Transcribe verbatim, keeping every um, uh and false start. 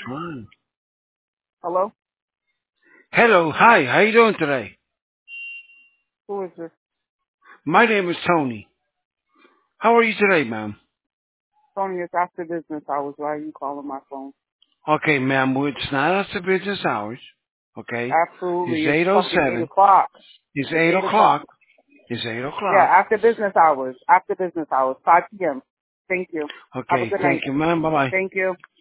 Fine. Hello? Hello, hi, how you doing today? Who is this? My name is Tony. How are you today, ma'am? Tony, it's after business hours. Why are you calling my phone? Okay, ma'am, well, it's not after business hours, okay? Absolutely. It's It's fucking eight eight oh seven. o'clock. It's It's eight eight o'clock. o'clock. It's eight Yeah, o'clock. after business hours. After business hours. five p.m. Thank you. Have a Okay, good thank night. you, ma'am. Bye-bye. Thank you.